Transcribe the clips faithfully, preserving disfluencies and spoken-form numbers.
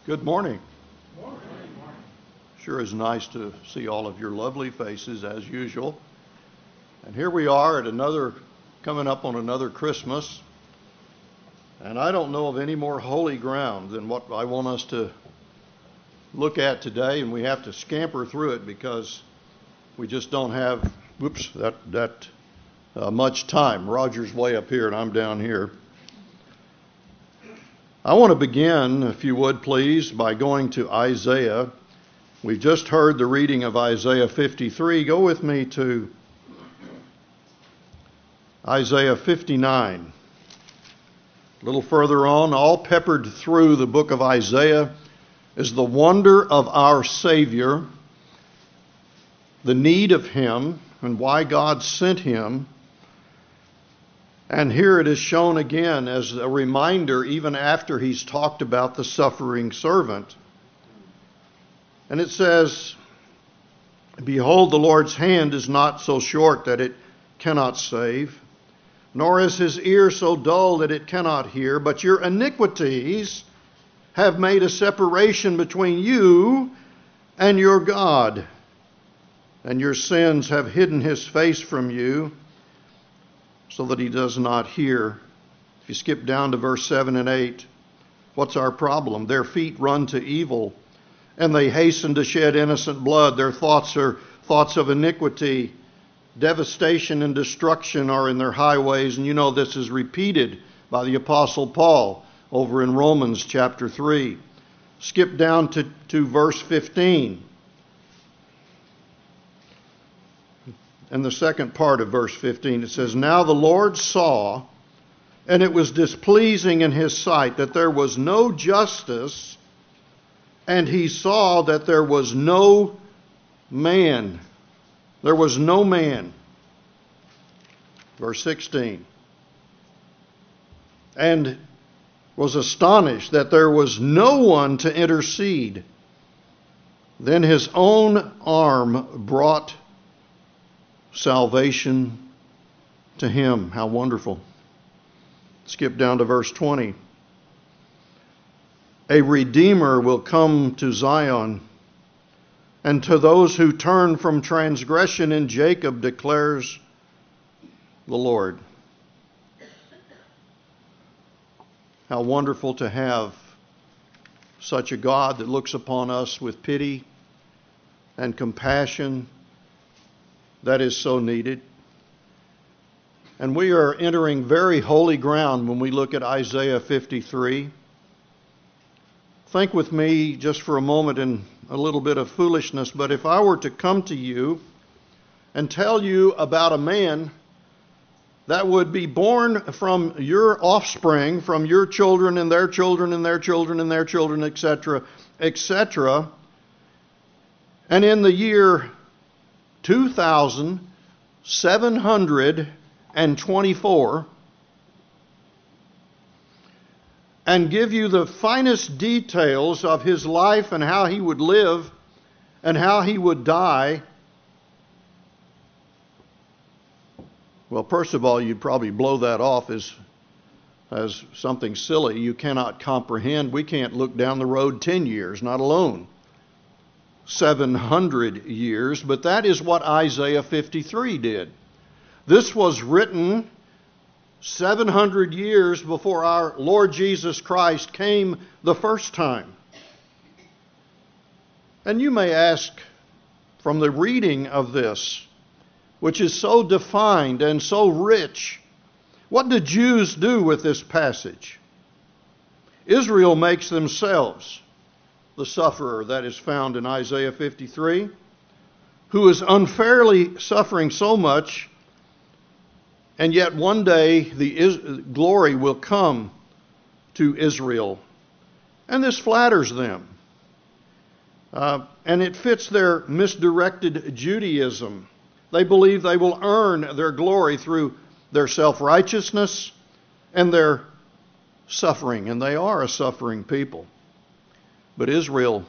Good morning. Sure is nice to see all of your lovely faces as usual. And here we are at another, coming up on another Christmas. And I don't know of any more holy ground than what I want us to look at today. And we have to scamper through it because we just don't have, whoops, that, that uh, much time. Roger's way up here and I'm down here. I want to begin, if you would please, by going to Isaiah. We've just heard the reading of Isaiah fifty-three. Go with me to Isaiah fifty-nine. A little further on, all peppered through the book of Isaiah is the wonder of our Savior, the need of Him, and why God sent Him. And here it is shown again as a reminder, even after He's talked about the suffering servant. And it says, "Behold, the Lord's hand is not so short that it cannot save, nor is His ear so dull that it cannot hear, but your iniquities have made a separation between you and your God, and your sins have hidden His face from you, so that He does not hear." If you skip down to verse seven and eight, what's our problem? Their feet run to evil, and they hasten to shed innocent blood. Their thoughts are thoughts of iniquity. Devastation and destruction are in their highways. And you know this is repeated by the Apostle Paul over in Romans chapter three. Skip down to, to verse fifteen. And the second part of verse fifteen, it says, "Now the Lord saw, and it was displeasing in His sight that there was no justice, and He saw that there was no man." There was no man. Verse sixteen. "And was astonished that there was no one to intercede. Then His own arm brought salvation to Him." How wonderful. Skip down to verse twenty. "A Redeemer will come to Zion, and to those who turn from transgression in Jacob, declares the Lord." How wonderful to have such a God that looks upon us with pity and compassion that is so needed. And we are entering very holy ground when we look at Isaiah fifty-three. Think with me just for a moment in a little bit of foolishness, but if I were to come to you and tell you about a man that would be born from your offspring, from your children and their children and their children and their children, et cetera, et cetera, and in the year two thousand seven hundred twenty-four, and give you the finest details of his life and how he would live and how he would die, well, first of all, you'd probably blow that off as, as something silly you cannot comprehend. We can't look down the road ten years, not alone seven hundred years, but that is what Isaiah fifty-three did. This was written seven hundred years before our Lord Jesus Christ came the first time. And you may ask, from the reading of this, which is so defined and so rich, what did Jews do with this passage? Israel makes themselves the sufferer that is found in Isaiah fifty-three, who is unfairly suffering so much, and yet one day the is- glory will come to Israel. And this flatters them. Uh, and it fits their misdirected Judaism. They believe they will earn their glory through their self-righteousness and their suffering. And they are a suffering people. But Israel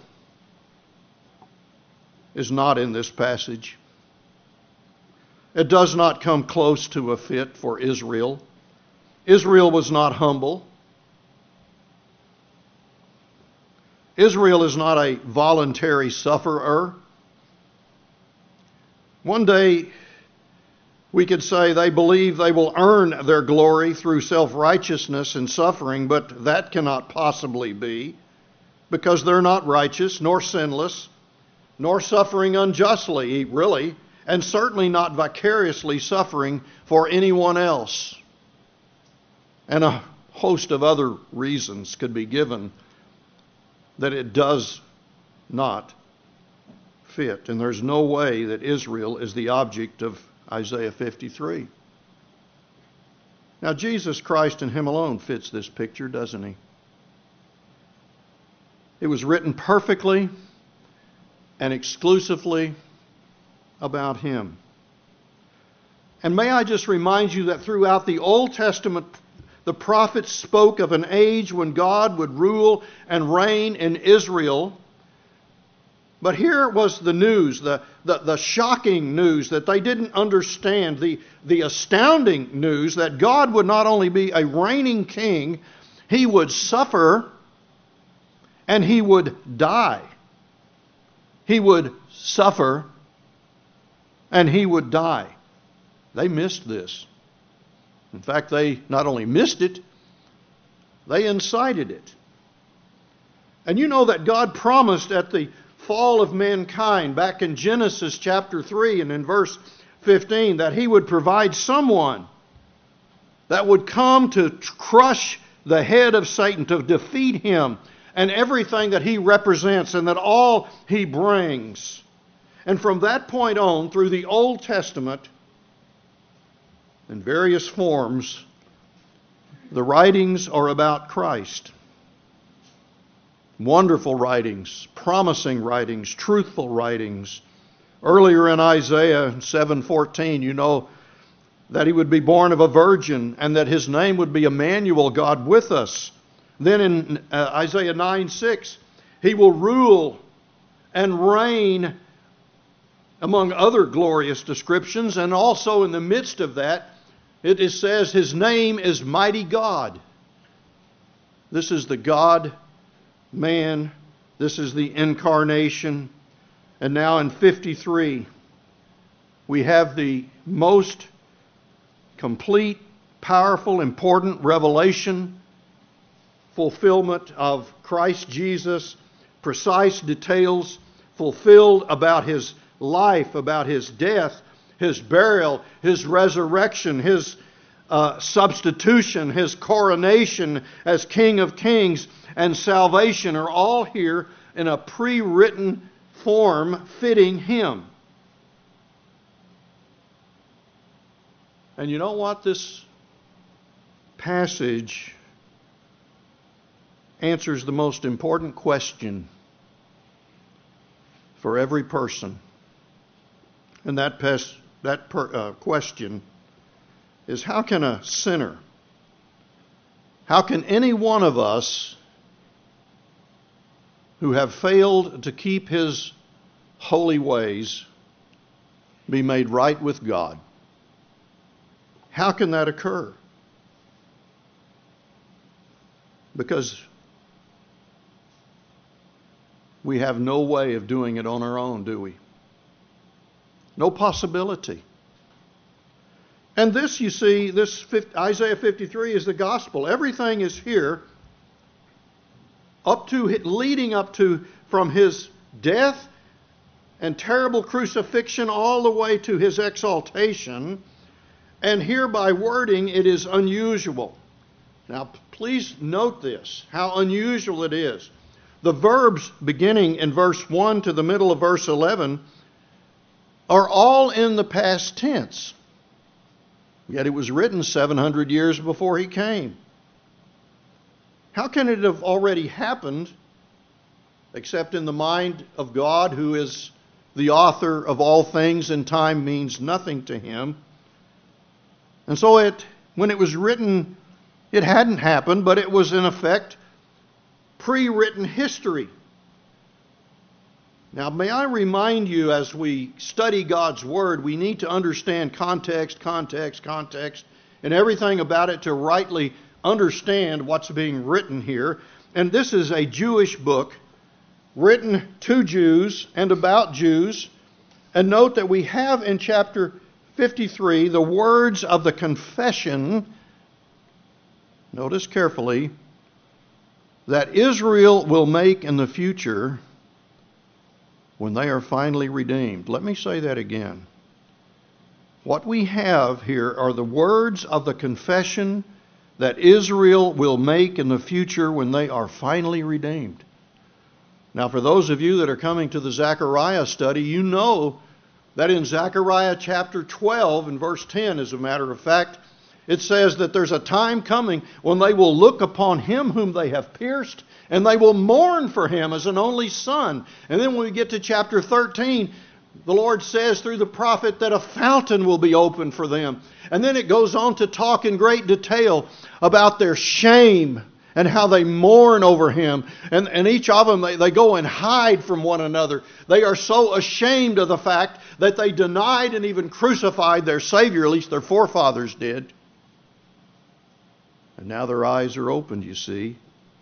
is not in this passage. It does not come close to a fit for Israel. Israel was not humble. Israel is not a voluntary sufferer. One day, we could say they believe they will earn their glory through self-righteousness and suffering, but that cannot possibly be, because they're not righteous, nor sinless, nor suffering unjustly, really, and certainly not vicariously suffering for anyone else. And a host of other reasons could be given that it does not fit. And there's no way that Israel is the object of Isaiah fifty-three. Now, Jesus Christ and Him alone fits this picture, doesn't He? It was written perfectly and exclusively about Him. And may I just remind you that throughout the Old Testament, the prophets spoke of an age when God would rule and reign in Israel. But here was the news, the, the, the shocking news that they didn't understand, the, the astounding news that God would not only be a reigning king, He would suffer and He would die. He would suffer and He would die. They missed this. In fact, they not only missed it, they incited it. And you know that God promised at the fall of mankind, back in Genesis chapter three and in verse fifteen, that He would provide someone that would come to crush the head of Satan, to defeat him and everything that he represents and that all he brings. And from that point on, through the Old Testament, in various forms, the writings are about Christ. Wonderful writings, promising writings, truthful writings. Earlier in Isaiah seven fourteen, you know that He would be born of a virgin and that His name would be Emmanuel, God with us. Then in uh, Isaiah nine six, He will rule and reign, among other glorious descriptions. And also in the midst of that, it is says His name is Mighty God. This is the God-man. This is the incarnation. And now in fifty-three, we have the most complete, powerful, important revelation, fulfillment of Christ Jesus, precise details fulfilled about His life, about His death, His burial, His resurrection, His uh, substitution, His coronation as King of Kings, and salvation are all here in a pre-written form fitting Him. And you know what? This passage answers the most important question for every person. And that, pes- that per- uh, question is, how can a sinner, how can any one of us who have failed to keep His holy ways be made right with God? How can that occur? Because we have no way of doing it on our own, do we? No possibility. And this, you see, this Isaiah fifty-three is the gospel. Everything is here up to, leading up to, from His death and terrible crucifixion all the way to His exaltation. And here by wording, it is unusual. Now, please note this, how unusual it is. The verbs beginning in verse one to the middle of verse eleven are all in the past tense. Yet it was written seven hundred years before He came. How can it have already happened except in the mind of God, who is the author of all things, and time means nothing to Him? And so it, when it was written, it hadn't happened, but it was in effect pre-written history. Now, may I remind you, as we study God's Word, we need to understand context, context, context, and everything about it to rightly understand what's being written here. And this is a Jewish book written to Jews and about Jews. And note that we have in chapter fifty-three the words of the confession, notice carefully, that Israel will make in the future when they are finally redeemed. Let me say that again. What we have here are the words of the confession that Israel will make in the future when they are finally redeemed. Now, for those of you that are coming to the Zechariah study, you know that in Zechariah chapter twelve and verse ten, as a matter of fact, it says that there's a time coming when they will look upon him whom they have pierced, and they will mourn for him as an only son. And then when we get to chapter thirteen, the Lord says through the prophet that a fountain will be opened for them. And then it goes on to talk in great detail about their shame and how they mourn over him. And, and each of them, they, they go and hide from one another. They are so ashamed of the fact that they denied and even crucified their Savior, at least their forefathers did. And now their eyes are opened, you see.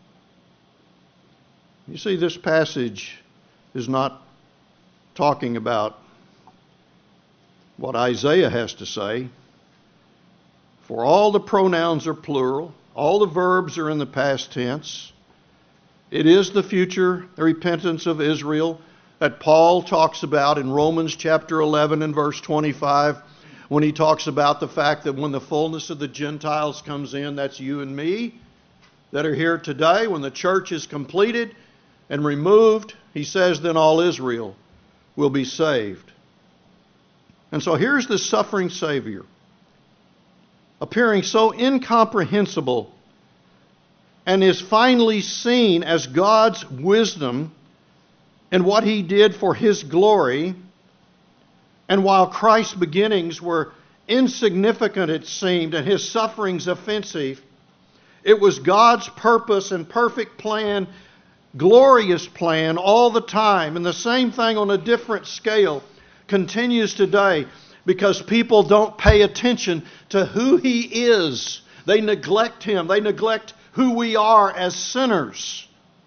You see, this passage is not talking about what Isaiah has to say. For all the pronouns are plural. All the verbs are in the past tense. It is the future repentance of Israel that Paul talks about in Romans chapter eleven and verse twenty-five, when he talks about the fact that when the fullness of the Gentiles comes in, that's you and me that are here today, when the church is completed and removed, he says, then all Israel will be saved. And so here's the suffering Savior, appearing so incomprehensible, and is finally seen as God's wisdom and what he did for his glory. And while Christ's beginnings were insignificant, it seemed, and his sufferings offensive, it was God's purpose and perfect plan, glorious plan all the time. And the same thing on a different scale continues today, because people don't pay attention to who he is. They neglect him. They neglect who we are as sinners.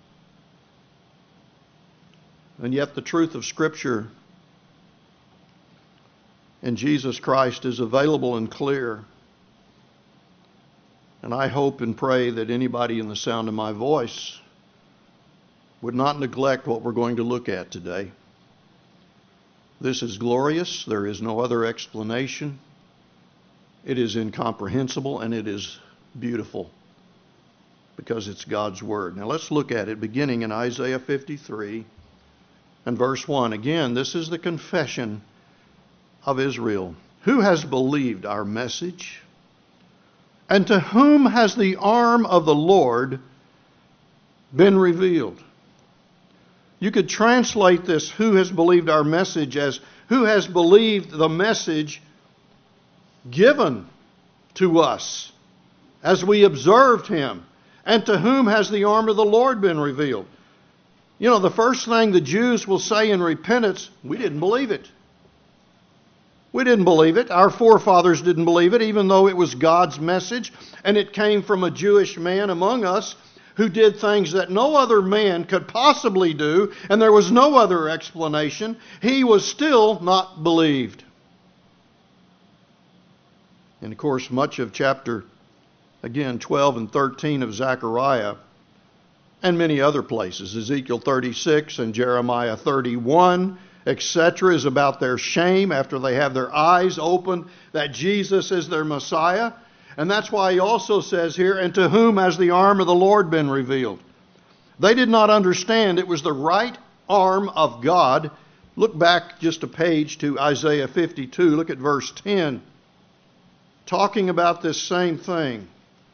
And yet the truth of Scripture in Jesus Christ is available and clear. And I hope and pray that anybody in the sound of my voice would not neglect what we're going to look at today. This is glorious. There is no other explanation. It is incomprehensible, and it is beautiful because it's God's Word. Now let's look at it beginning in Isaiah fifty-three and verse one. Again, this is the confession of Israel. Who has believed our message? And to whom has the arm of the Lord been revealed? You could translate this, who has believed our message, as who has believed the message given to us as we observed him. And to whom has the arm of the Lord been revealed? You know, the first thing the Jews will say in repentance, we didn't believe it. We didn't believe it. Our forefathers didn't believe it, even though it was God's message, and it came from a Jewish man among us who did things that no other man could possibly do, and there was no other explanation. He was still not believed. And of course, much of chapter, again, twelve and thirteen of Zechariah, and many other places, Ezekiel thirty-six and Jeremiah thirty-one, et cetera, is about their shame after they have their eyes opened that Jesus is their Messiah. And that's why he also says here, and to whom has the arm of the Lord been revealed? They did not understand it was the right arm of God. Look back just a page to Isaiah fifty-two. Look at verse ten. Talking about this same thing.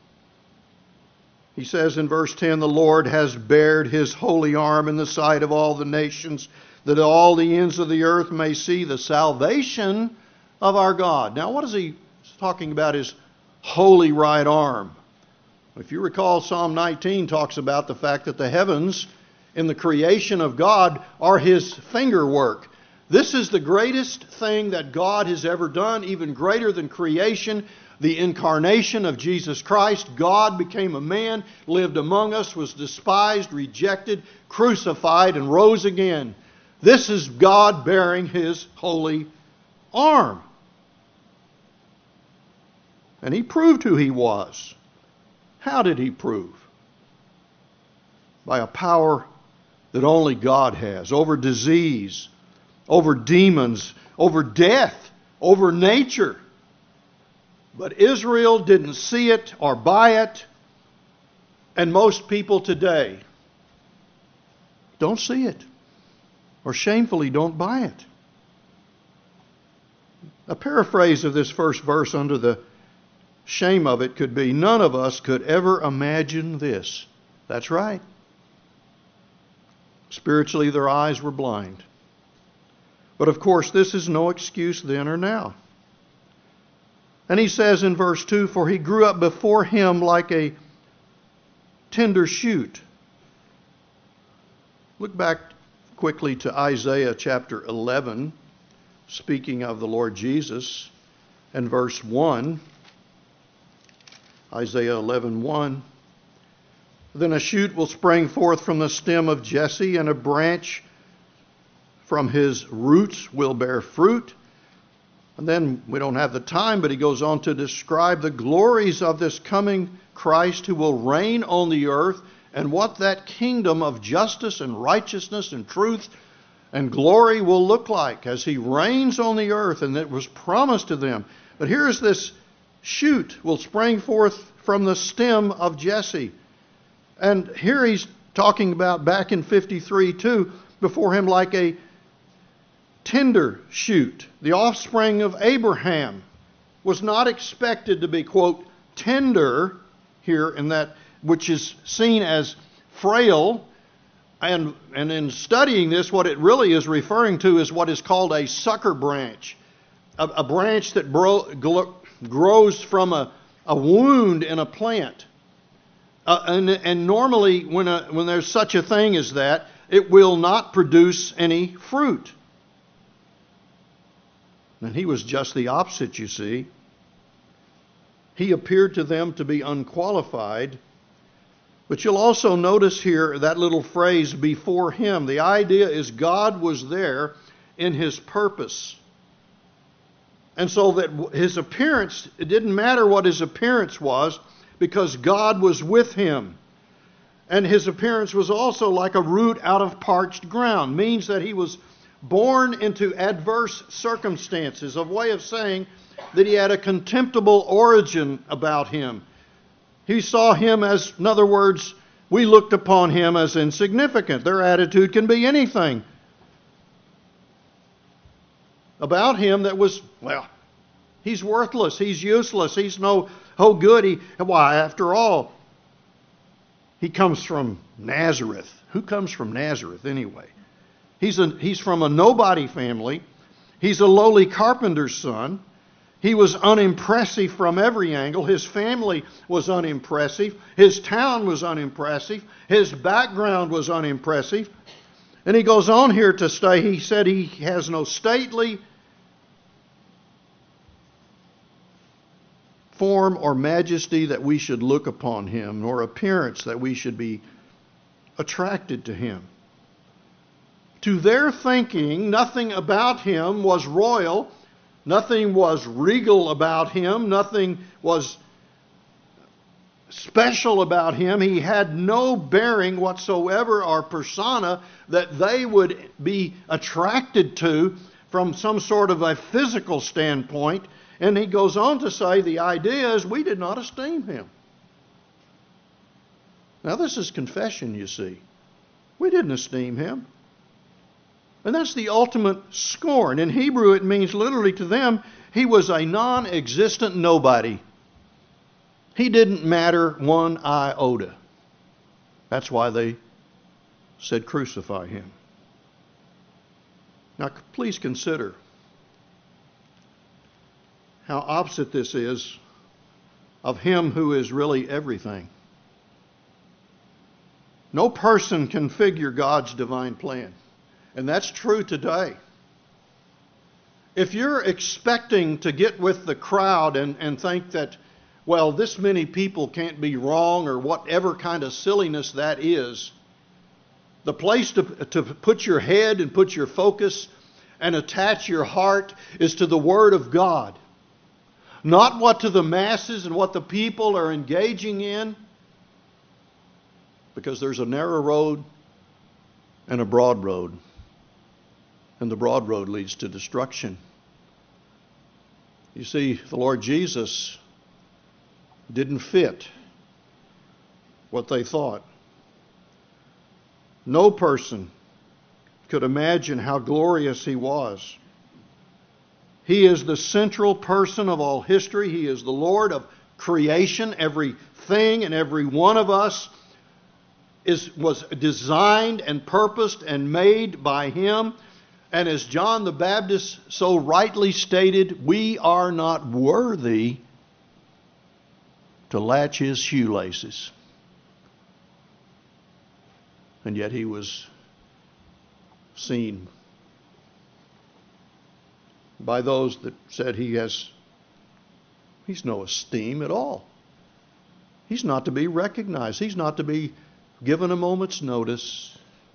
He says in verse ten, the Lord has bared his holy arm in the sight of all the nations, that all the ends of the earth may see the salvation of our God. Now, what is he talking about? His holy right arm. If you recall, Psalm nineteen talks about the fact that the heavens in the creation of God are his finger work. This is the greatest thing that God has ever done, even greater than creation. the incarnation of Jesus Christ. God became a man, lived among us, was despised, rejected, crucified, and rose again. This is God bearing His holy arm. And He proved who He was. How did He prove? By a power that only God has, over disease, over demons, over death, over nature. But Israel didn't see it or buy it, and most people today don't see it, or shamefully don't buy it. A paraphrase of this first verse under the shame of it could be, none of us could ever imagine this. That's right. Spiritually, their eyes were blind. But of course, this is no excuse then or now. And he says in verse two, for he grew up before him like a tender shoot. Look back quickly to Isaiah chapter eleven, speaking of the Lord Jesus, and verse one. Isaiah eleven one. Then a shoot will spring forth from the stem of Jesse, and a branch from his roots will bear fruit. And then we don't have the time, but he goes on to describe the glories of this coming Christ who will reign on the earth, and what that kingdom of justice and righteousness and truth and glory will look like as he reigns on the earth, and it was promised to them. But here's this shoot will spring forth from the stem of Jesse. And here he's talking about back in fifty-three too, before him like a tender shoot. The offspring of Abraham was not expected to be, quote, tender here in that, which is seen as frail. And, and in studying this, what it really is referring to is what is called a sucker branch. A, a branch that bro, gl- grows from a, a wound in a plant. Uh, and, and normally when, a, when there's such a thing as that, it will not produce any fruit. And he was just the opposite, you see. He appeared to them to be unqualified. But you'll also notice here that little phrase, before him. The idea is God was there in his purpose. And so that his appearance, it didn't matter what his appearance was, because God was with him. And his appearance was also like a root out of parched ground. Means that he was born into adverse circumstances. A way of saying that he had a contemptible origin about him. He saw him as, in other words, we looked upon him as insignificant. Their attitude can be anything about him that was, well, he's worthless, he's useless, he's no oh good. He, why, after all, he comes from Nazareth. Who comes from Nazareth anyway? He's a, he's from a nobody family. He's a lowly carpenter's son. He was unimpressive from every angle. His family was unimpressive. His town was unimpressive. His background was unimpressive. And he goes on here to say, he said he has no stately form or majesty that we should look upon him, nor appearance that we should be attracted to him. To their thinking, nothing about him was royal. Nothing was regal about him. Nothing was special about him. He had no bearing whatsoever or persona that they would be attracted to from some sort of a physical standpoint. And he goes on to say the idea is we did not esteem him. Now this is confession, you see. We didn't esteem him. And that's the ultimate scorn. In Hebrew, it means literally to them, he was a non-existent nobody. He didn't matter one iota. That's why they said crucify him. Now, please consider how opposite this is of him who is really everything. No person can figure God's divine plan. And that's true today. If you're expecting to get with the crowd and, and think that, well, this many people can't be wrong or whatever kind of silliness that is, the place to, to put your head and put your focus and attach your heart is to the Word of God. Not what to the masses and what the people are engaging in. Because there's a narrow road and a broad road. And the broad road leads to destruction. You see, the Lord Jesus didn't fit what they thought. No person could imagine how glorious He was. He is the central person of all history. He is the Lord of creation. Everything and every one of us is was designed and purposed and made by Him. And as John the Baptist so rightly stated, we are not worthy to latch His shoelaces. And yet He was seen by those that said he has he's no esteem at all. He's not to be recognized. He's not to be given a moment's notice.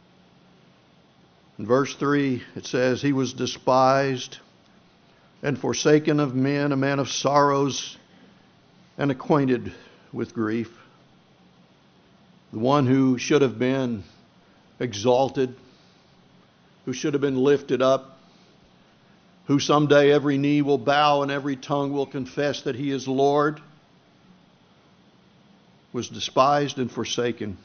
In verse three it says, He was despised and forsaken of men, a man of sorrows and acquainted with grief. The one who should have been exalted, who should have been lifted up, who someday every knee will bow and every tongue will confess that He is Lord, was despised and forsaken.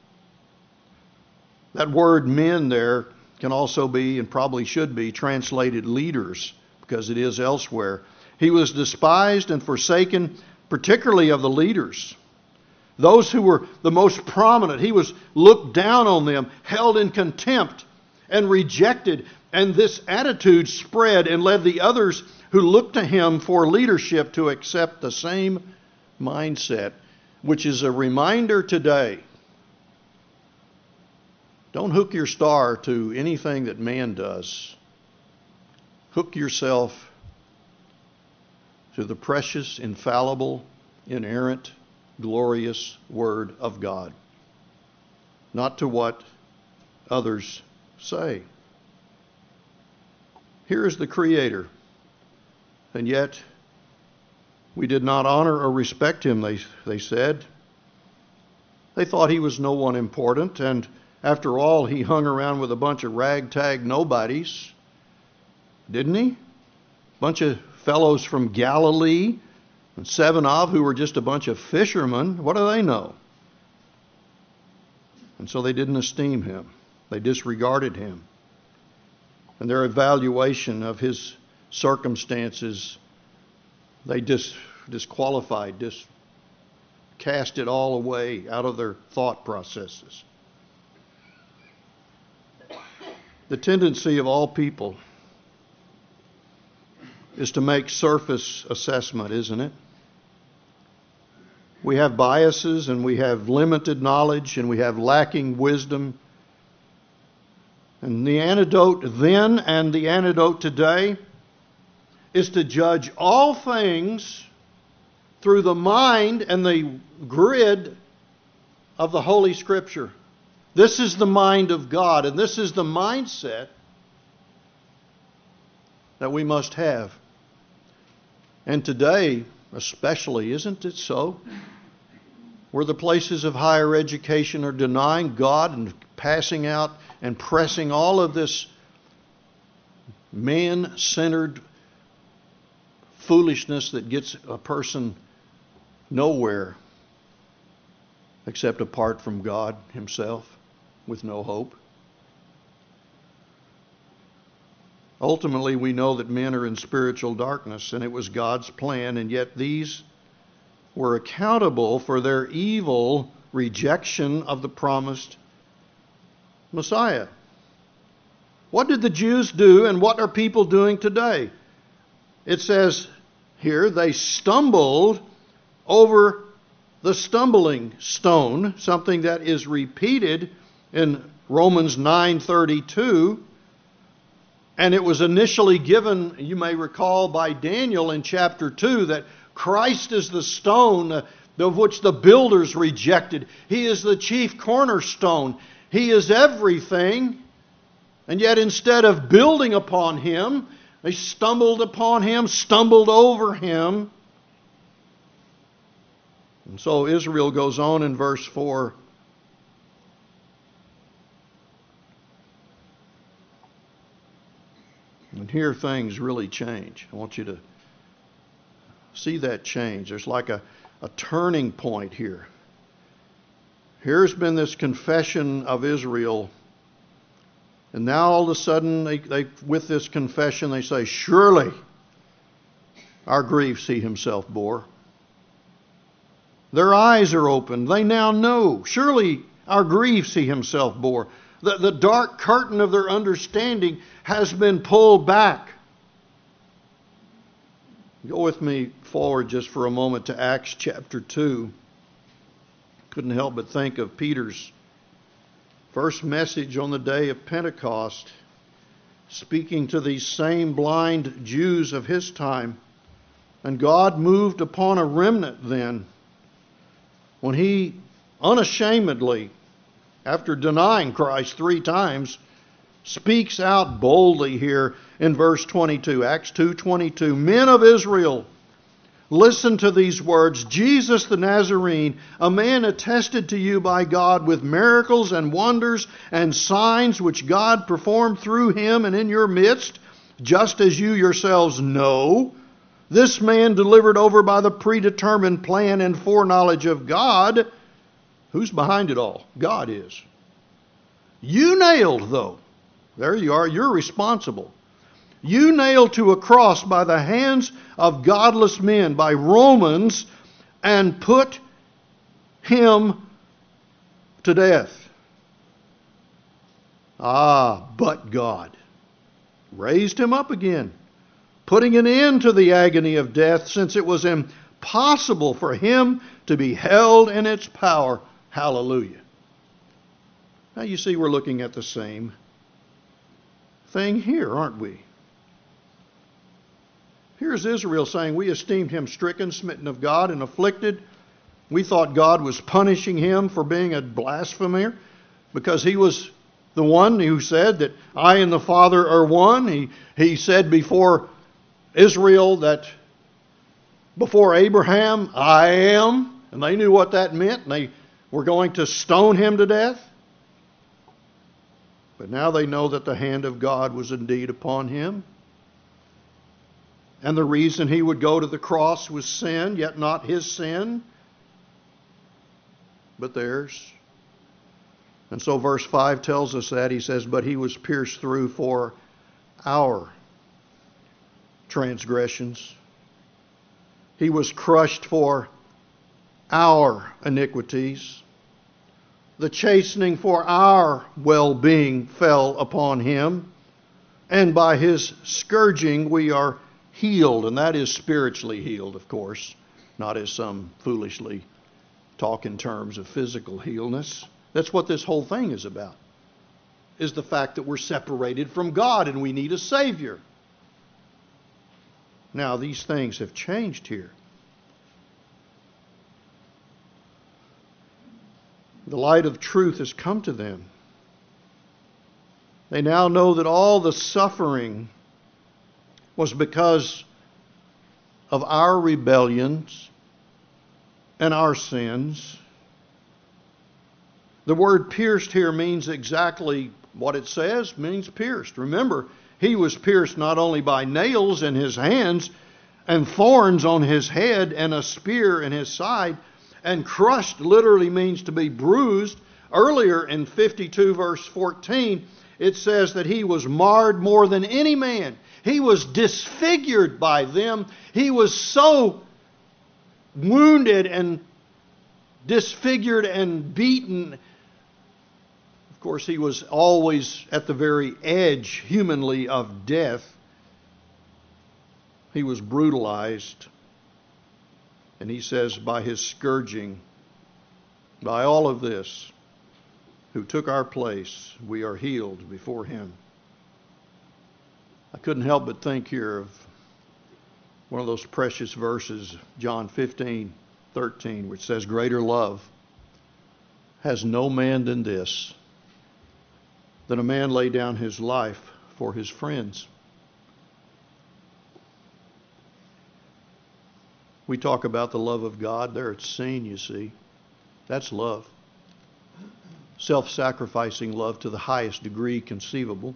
That word men there can also be, and probably should be, translated leaders, because it is elsewhere. He was despised and forsaken, particularly of the leaders. Those who were the most prominent. He was looked down on them, held in contempt, and rejected. And this attitude spread and led the others who looked to Him for leadership to accept the same mindset, which is a reminder today. Don't hook your star to anything that man does. Hook yourself to the precious, infallible, inerrant, glorious Word of God, not to what others say. Here is the Creator, and yet we did not honor or respect Him, they, they said. They thought He was no one important, and after all, He hung around with a bunch of ragtag nobodies, didn't He? A bunch of fellows from Galilee, and seven of who were just a bunch of fishermen. What do they know? And so they didn't esteem Him. They disregarded Him. And their evaluation of His circumstances, they dis- disqualified, dis- cast it all away out of their thought processes. The tendency of all people is to make surface assessment, isn't it? We have biases and we have limited knowledge and we have lacking wisdom. And the antidote then and the antidote today is to judge all things through the mind and the grid of the Holy Scripture. This is the mind of God, and this is the mindset that we must have. And today, especially, isn't it so? Where the places of higher education are denying God and passing out and pressing all of this man-centered foolishness that gets a person nowhere except apart from God Himself with no hope. Ultimately, we know that men are in spiritual darkness, and it was God's plan, and yet these were accountable for their evil rejection of the promised Messiah. What did the Jews do, and what are people doing today? It says here, they stumbled over the stumbling stone, something that is repeated in Romans nine thirty-two. And it was initially given, you may recall, by Daniel in chapter two, that Christ is the stone of which the builders rejected. He is the chief cornerstone. He is everything. And yet instead of building upon Him, they stumbled upon Him, stumbled over Him. And so Israel goes on in verse four. And here things really change. I want you to see that change. There's like a, a turning point here. Here's been this confession of Israel. And now all of a sudden, they, they, with this confession, they say, surely our griefs He Himself bore. Their eyes are opened. They now know. Surely our griefs He Himself bore. The, the dark curtain of their understanding has been pulled back. Go with me forward just for a moment to Acts chapter two. Couldn't help but think of Peter's first message on the day of Pentecost, speaking to these same blind Jews of his time. And God moved upon a remnant then, when He unashamedly, after denying Christ three times, speaks out boldly here in verse twenty-two, Acts two twenty-two. Men of Israel, listen to these words. Jesus the Nazarene, a man attested to you by God with miracles and wonders and signs which God performed through Him and in your midst, just as you yourselves know. This man delivered over by the predetermined plan and foreknowledge of God. Who's behind it all? God is. You nailed, though. There you are. You're responsible. You nailed to a cross by the hands of godless men, by Romans, and put Him to death. Ah, but God raised Him up again, putting an end to the agony of death, since it was impossible for Him to be held in its power. Hallelujah. Now you see we're looking at the same thing here, aren't we? Here's Israel saying, we esteemed him stricken, smitten of God, and afflicted. We thought God was punishing him for being a blasphemer because he was the one who said that I and the Father are one. He, he said before Israel that before Abraham, I am. And they knew what that meant. And they were going to stone him to death. But now they know that the hand of God was indeed upon him. And the reason he would go to the cross was sin, yet not his sin, but theirs. And so verse five tells us that. He says, but he was pierced through for our transgressions. He was crushed for our iniquities. The chastening for our well-being fell upon him. And by his scourging we are healed. And that is spiritually healed, of course. Not as some foolishly talk in terms of physical healness. That's what this whole thing is about. Is the fact that we're separated from God and we need a Savior. Now these things have changed here. The light of truth has come to them. They now know that all the suffering was because of our rebellions and our sins. The word pierced here means exactly what it says, means pierced. Remember, he was pierced not only by nails in his hands and thorns on his head and a spear in his side, and crushed literally means to be bruised. Earlier in fifty-two verse fourteen, it says that he was marred more than any man. He was disfigured by them. He was so wounded and disfigured and beaten. Of course, he was always at the very edge, humanly, of death. He was brutalized. And he says, by his scourging, by all of this, who took our place, we are healed before him. I couldn't help but think here of one of those precious verses, John fifteen thirteen, which says, "Greater love has no man than this, that a man lay down his life for his friends." We talk about the love of God. There it's seen, you see. That's love. Self-sacrificing love to the highest degree conceivable.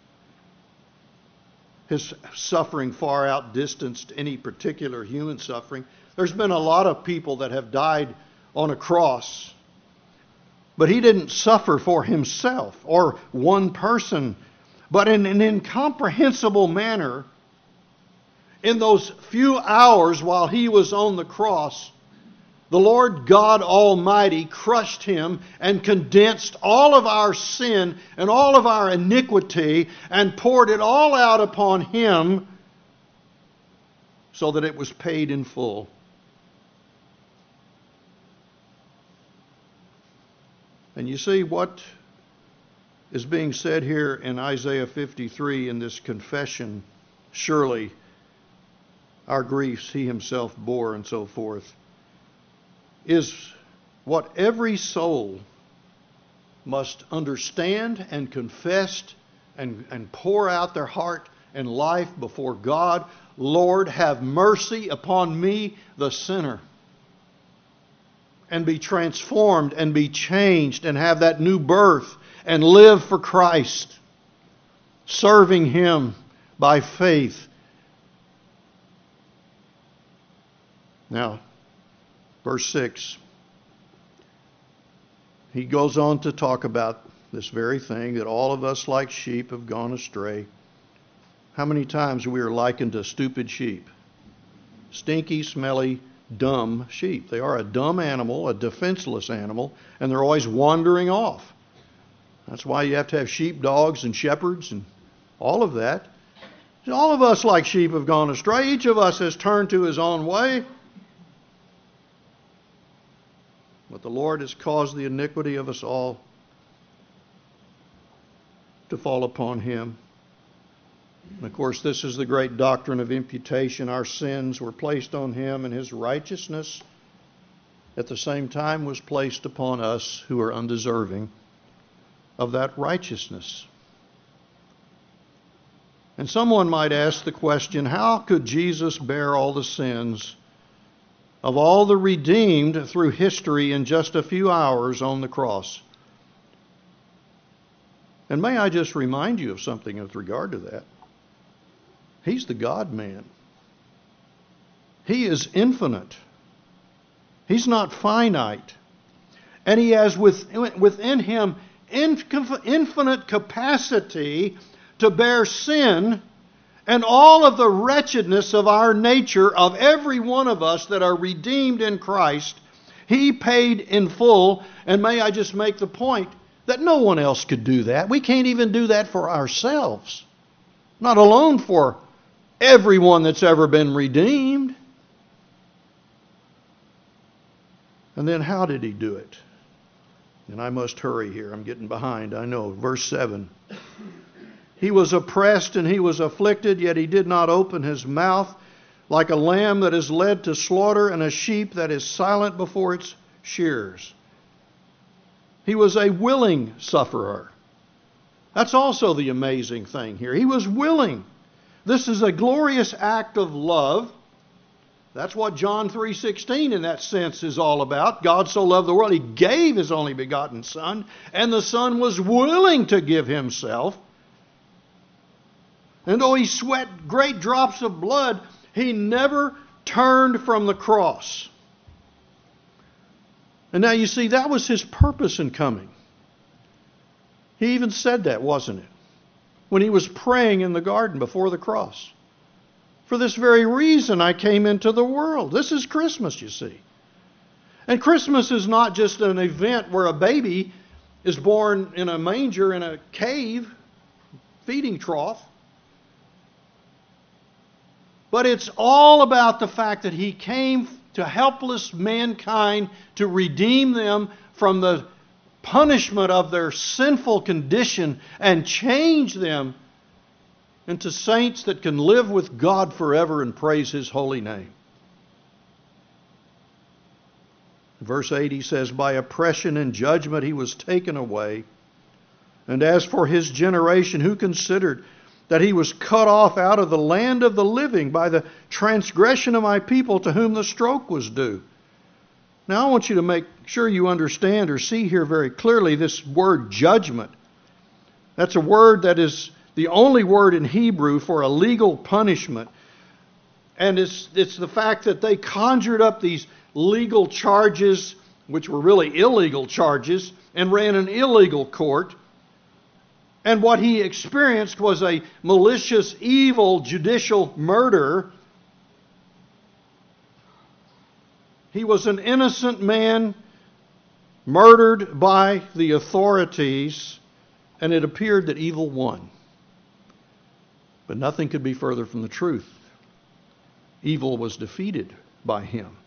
His suffering far outdistanced any particular human suffering. There's been a lot of people that have died on a cross, but he didn't suffer for himself or one person, but in an incomprehensible manner. In those few hours while he was on the cross, the Lord God Almighty crushed him and condensed all of our sin and all of our iniquity and poured it all out upon him so that it was paid in full. And you see what is being said here in Isaiah fifty-three in this confession, surely our griefs he himself bore and so forth, is what every soul must understand and confess and, and pour out their heart and life before God. Lord, have mercy upon me, the sinner. And be transformed and be changed and have that new birth and live for Christ, serving him by faith. Now, verse six, he goes on to talk about this very thing, that all of us like sheep have gone astray. How many times we are likened to stupid sheep? Stinky, smelly, dumb sheep. They are a dumb animal, a defenseless animal, and they're always wandering off. That's why you have to have sheepdogs and shepherds and all of that. All of us like sheep have gone astray. Each of us has turned to his own way. But the Lord has caused the iniquity of us all to fall upon him. And of course, this is the great doctrine of imputation. Our sins were placed on him, and his righteousness at the same time was placed upon us who are undeserving of that righteousness. And someone might ask the question, how could Jesus bear all the sins of all the redeemed through history in just a few hours on the cross? And may I just remind you of something with regard to that. He's the God-man. He is infinite. He's not finite. And he has within him infinite capacity to bear sin and all of the wretchedness of our nature, of every one of us that are redeemed in Christ. He paid in full. And may I just make the point that no one else could do that. We can't even do that for ourselves, not alone for everyone that's ever been redeemed. And then how did he do it? And I must hurry here. I'm getting behind, I know. Verse seven. He was oppressed and he was afflicted, yet he did not open his mouth, like a lamb that is led to slaughter and a sheep that is silent before its shearers. He was a willing sufferer. That's also the amazing thing here. He was willing. This is a glorious act of love. That's what John three sixteen in that sense is all about. God so loved the world, he gave his only begotten Son, and the Son was willing to give himself. And though he sweat great drops of blood, he never turned from the cross. And now you see, that was his purpose in coming. He even said that, wasn't it? When he was praying in the garden before the cross. For this very reason I came into the world. This is Christmas, you see. And Christmas is not just an event where a baby is born in a manger in a cave, feeding trough. But it's all about the fact that he came to helpless mankind to redeem them from the punishment of their sinful condition and change them and to saints that can live with God forever and praise His holy name. Verse eight, he says, by oppression and judgment he was taken away. And as for his generation, who considered that he was cut off out of the land of the living by the transgression of my people, to whom the stroke was due? Now I want you to make sure you understand or see here very clearly this word judgment. That's a word that is the only word in Hebrew for a legal punishment. And it's, it's the fact that they conjured up these legal charges, which were really illegal charges, and ran an illegal court. And what he experienced was a malicious, evil judicial murder. He was an innocent man murdered by the authorities, and it appeared that evil won. But nothing could be further from the truth. Evil was defeated by him.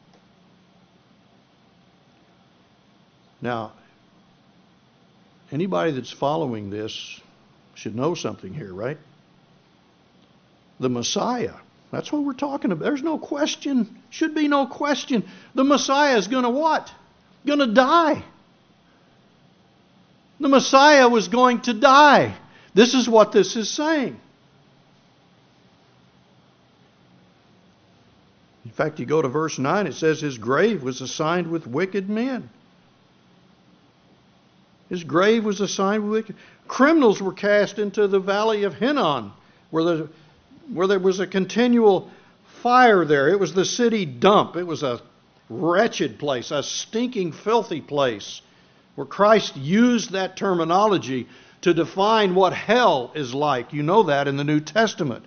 Now, anybody that's following this should know something here, right? The Messiah. That's what we're talking about. There's no question. Should be no question. The Messiah is going to what? Going to die. The Messiah was going to die. This is what this is saying. In fact, you go to verse nine, it says his grave was assigned with wicked men. His grave was assigned with wicked. Criminals were cast into the valley of Hinnom, where, the, where there was a continual fire there. It was the city dump. It was a wretched place, a stinking, filthy place, where Christ used that terminology to define what hell is like. You know that in the New Testament.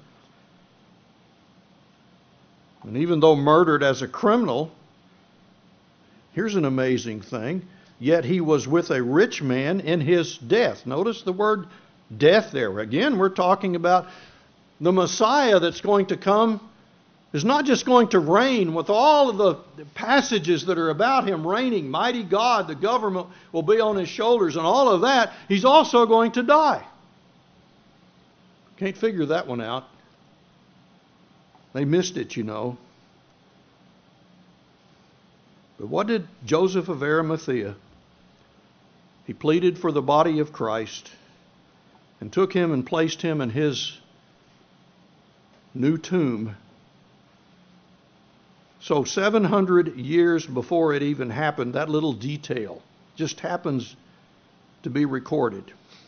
And even though murdered as a criminal, here's an amazing thing. Yet he was with a rich man in his death. Notice the word death there. Again, we're talking about the Messiah that's going to come is not just going to reign with all of the passages that are about him reigning. Mighty God, the government will be on his shoulders and all of that. He's also going to die. Can't figure that one out. They missed it, you know. But what did Joseph of Arimathea? He pleaded for the body of Christ and took him and placed him in his new tomb. So seven hundred years before it even happened, that little detail just happens to be recorded.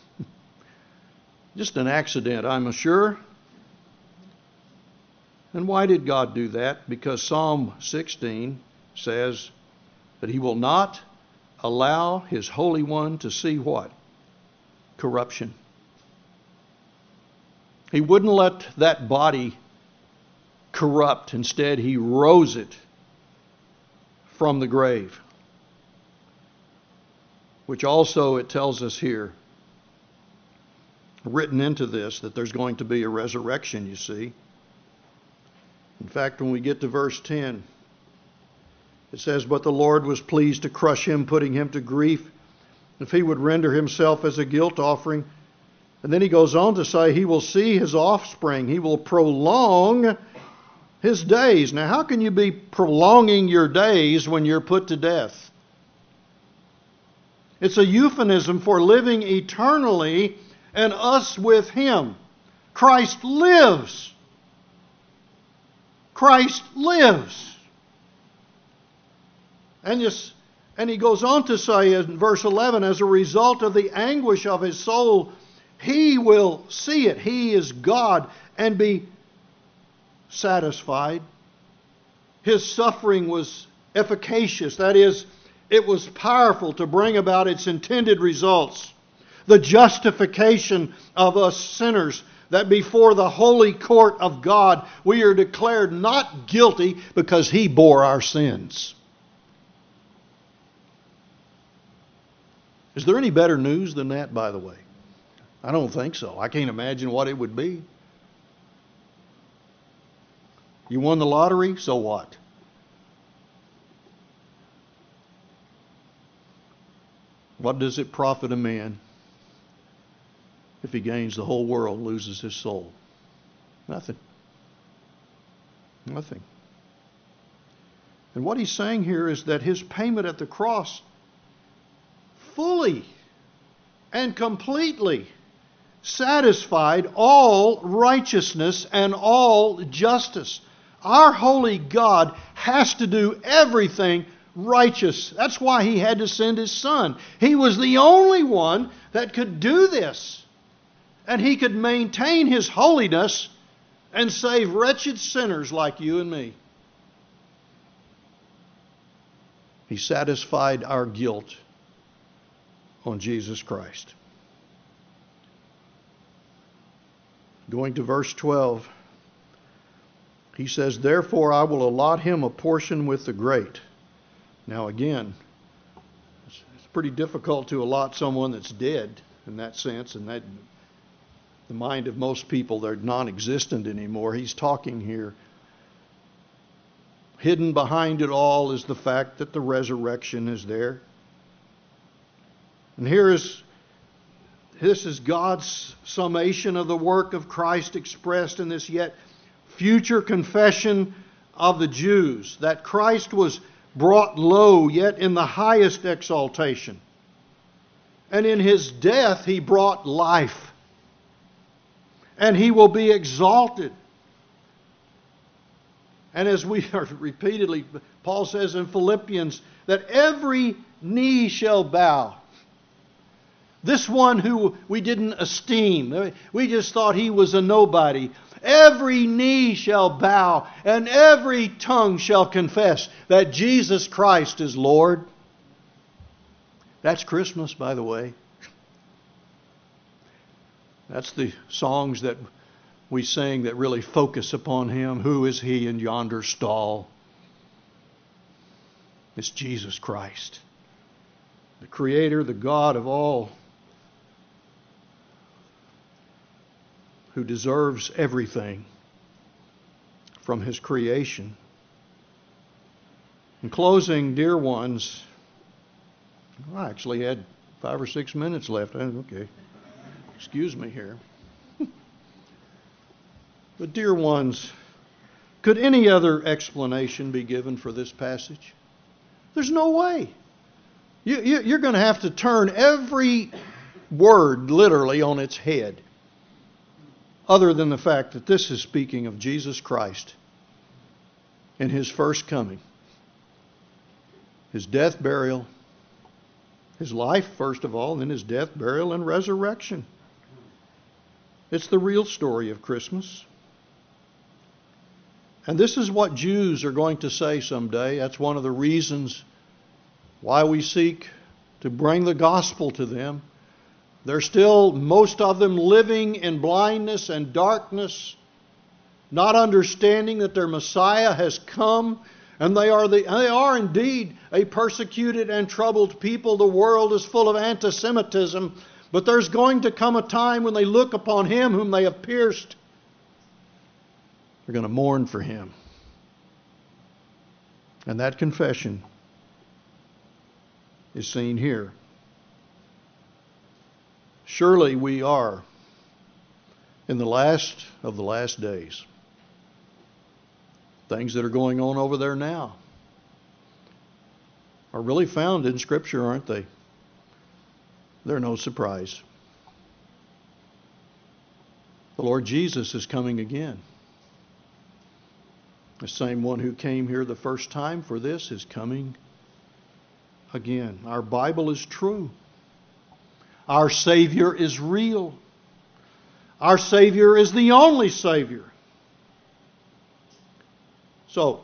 Just an accident, I'm sure. And why did God do that? Because Psalm sixteen says that he will not allow his Holy One to see what? Corruption. He wouldn't let that body corrupt. Instead, he rose it from the grave. Which also it tells us here, written into this, that there's going to be a resurrection, you see. In fact, when we get to verse ten, it says, but the Lord was pleased to crush him, putting him to grief, if he would render himself as a guilt offering. And then he goes on to say, he will see his offspring. He will prolong his days. Now, how can you be prolonging your days when you're put to death? It's a euphemism for living eternally and us with him. Christ lives. Christ lives. And, just, and he goes on to say in verse eleven, as a result of the anguish of his soul, he will see it. He is God, and be satisfied. His suffering was efficacious. That is, it was powerful to bring about its intended results. The justification of us sinners, that before the holy court of God we are declared not guilty because he bore our sins. Is there any better news than that, by the way? I don't think so. I can't imagine what it would be. You won the lottery, so what? What does it profit a man if he gains the whole world and loses his soul? Nothing. Nothing. And what he's saying here is that his payment at the cross fully and completely satisfied all righteousness and all justice. Our holy God has to do everything righteous. That's why he had to send his Son. He was the only one that could do this. And he could maintain his holiness and save wretched sinners like you and me. He satisfied our guilt on Jesus Christ. Going to verse twelve, he says, "Therefore I will allot him a portion with the great." Now again, it's pretty difficult to allot someone that's dead in that sense, and that the mind of most people, they're non-existent anymore. He's talking here. Hidden behind it all is the fact that the resurrection is there. And here is This is God's summation of the work of Christ expressed in this yet future confession of the Jews, that Christ was brought low yet in the highest exaltation. And in his death he brought life. And he will be exalted. And as we are repeatedly, Paul says in Philippians, that every knee shall bow. This one who we didn't esteem, we just thought he was a nobody. Every knee shall bow and every tongue shall confess that Jesus Christ is Lord. That's Christmas, by the way. That's the songs that we sing that really focus upon him. Who is he in yonder stall? It's Jesus Christ, the Creator, the God of all, who deserves everything from his creation. In closing, dear ones, I actually had five or six minutes left. Okay, excuse me here. But dear ones, could any other explanation be given for this passage? There's no way. You, you, you're going to have to turn every word literally on its head, other than the fact that this is speaking of Jesus Christ in his first coming. His death, burial, his life, first of all, and then his death, burial, and resurrection. It's the real story of Christmas. And this is what Jews are going to say someday. That's one of the reasons why we seek to bring the gospel to them. They're still, most of them, living in blindness and darkness, not understanding that their Messiah has come. And they are, the, they are indeed a persecuted and troubled people. The world is full of anti-Semitism. But there's going to come a time when they look upon him whom they have pierced. They're going to mourn for him. And that confession is seen here. Surely we are in the last of the last days. Things that are going on over there now are really found in Scripture, aren't they? They're no surprise. The Lord Jesus is coming again. The same one who came here the first time for this is coming again. Our Bible is true. Our Savior is real. Our Savior is the only Savior. So,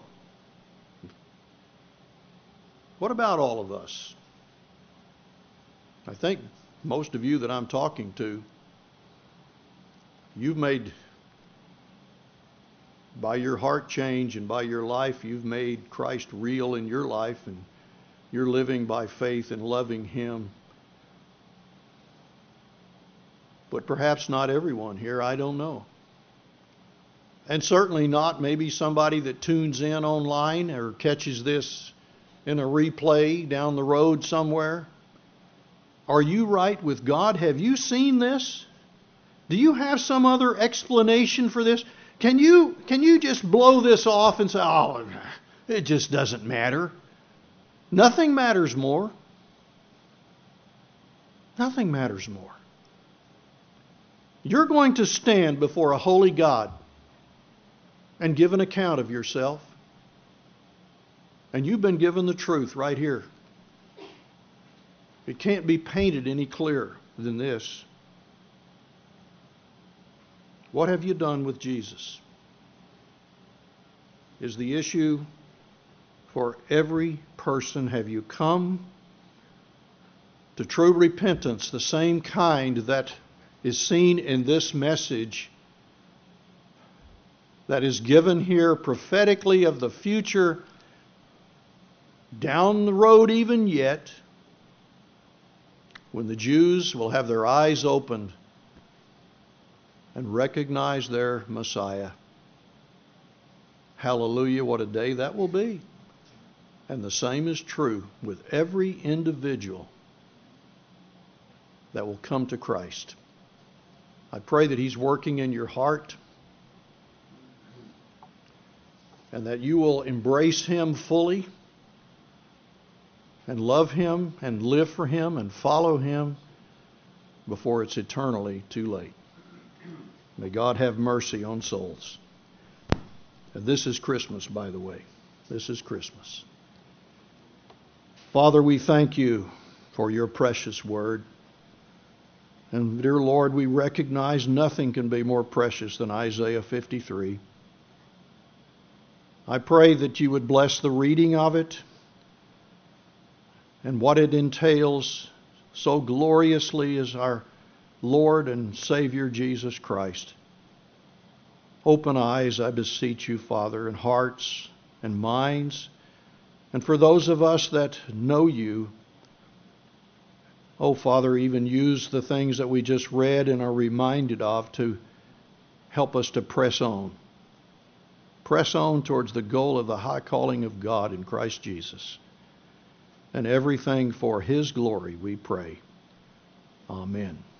what about all of us? I think most of you that I'm talking to, you've made, by your heart change and by your life, you've made Christ real in your life, and you're living by faith and loving him. But perhaps not everyone here, I don't know. And certainly not maybe somebody that tunes in online or catches this in a replay down the road somewhere. Are you right with God? Have you seen this? Do you have some other explanation for this? Can you, can you just blow this off and say, oh, it just doesn't matter? Nothing matters more. Nothing matters more. You're going to stand before a holy God and give an account of yourself. And you've been given the truth right here. It can't be painted any clearer than this. What have you done with Jesus? Is the issue for every person. Have you come to true repentance, the same kind that is seen in this message that is given here prophetically of the future, down the road even yet, when the Jews will have their eyes opened and recognize their Messiah? Hallelujah, what a day that will be. And the same is true with every individual that will come to Christ. I pray that He's working in your heart and that you will embrace Him fully and love Him and live for Him and follow Him before it's eternally too late. May God have mercy on souls. And this is Christmas, by the way. This is Christmas. Father, we thank You for Your precious word. And dear Lord, we recognize nothing can be more precious than Isaiah fifty-three. I pray that You would bless the reading of it and what it entails so gloriously as our Lord and Savior Jesus Christ. Open eyes, I beseech You, Father, and hearts and minds. And for those of us that know You, oh, Father, even use the things that we just read and are reminded of to help us to press on. Press on towards the goal of the high calling of God in Christ Jesus. And everything for His glory, we pray. Amen.